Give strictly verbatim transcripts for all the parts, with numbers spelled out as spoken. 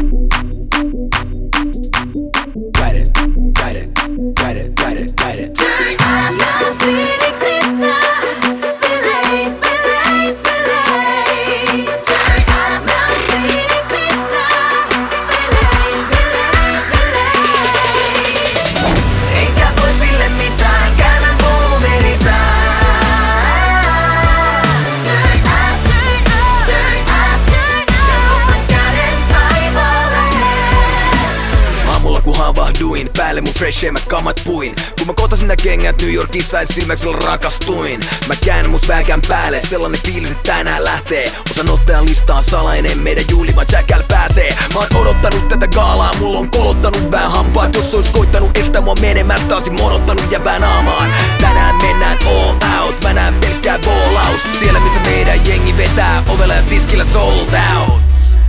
it, got it, got it, got it, got it. Turn up your fiiliksissä, fiilis, fiilis, fiilis. Turn up your fiiliksissä, fiilis, fiilis, fiilis. Enkä voi sille mitään, käännän boomerissa. Turn up, turn up, turn up, turn up. Ja nostan käden taivaalle. Aamulla kun havahduin, päälle mun freshemmät kamat puin. Kun mä kotasin nää kengät New Yorkissa, et silmäksellä rakastuin. Mä käännän mun sväkän päälle, sellainen fiilis, et tänään lähtee. Osan ottajan listaan salainen, meidän juhlivan Jackal pääsee. Mä oon odottanut tätä gaalaa, mulla on kolottanut vähän hampaat. Jos ois koittanut estää mua menemästä, oisin monottanut jäbää naamaan. Tänään mennään all out, mä näen pelkkää ballaus. Siellä missä meidän jengi vetää, ovella ja tiskillä sold out.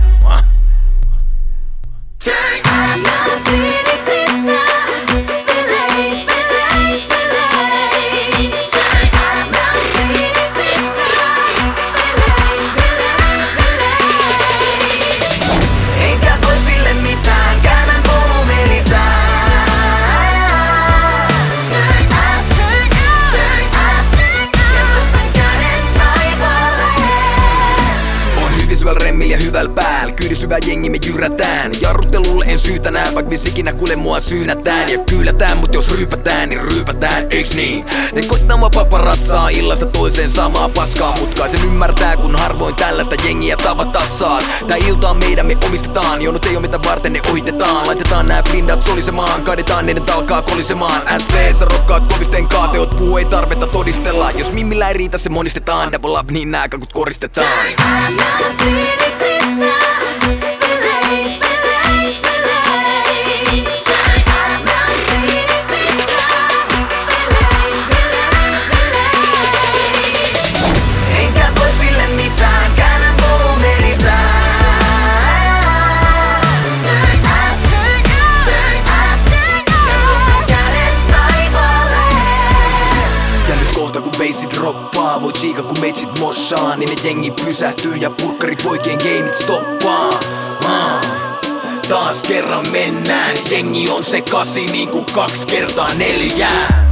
Turn up your fiiliksissä, fiilis, fiilis, fiilis. Turn up your fiiliksissä, fiilis, fiilis, fiilis. Enkä voi sille mitään, käännän boomerissa. Turn up, turn up, turn up, turn up. Ja nostan käden taivaalle. On hyvisyvällä remmillä ja hyvällä päällä, kyydisyvä jengi me jyrätään. Jarruttelulle en syytä nää, vaik miss ikinä kuule mua syynätään. Ja kyllätään, mut jos ryypätään, niin ryypätään, eiks niin? Ne koittaa mua paparatsaa illasta toiseen samaa paskaa. Mut kai sen ymmärtää, kun harvoin tällaista jengiä tavata saat. Tää ilta on meidän, me omistetaan, jonot ei oo mitä varten ne ohitetaan. Laitetaan nää blindat solisemaan, kaadetaan niiden talkaa kolisemaan. S P-sä rokkaat kovisten kaateot, puu ei tarvetta todistella. Jos mimmillä ei riitä se monistetaan, double up niin nää kakut koristetaan. Turn up your fiiliksissä, fiilis, fiilis, fiilis. Turn up your fiiliksissä, fiilis, fiilis, fiilis. Enkä voi sille mitään, käännän boomerissa. Turn up, turn up, turn up, turn up. Ja nostan käden taivaalle. Ja nyt kohta kun beissi droppaa, voi chiika kun meitsit mossaa. Niin ne jengi pysähtyy ja purkkari poikien gameit stoppaa. ah. Taas kerran mennään, jengi on sekasi niinku kaksi kertaa neljää.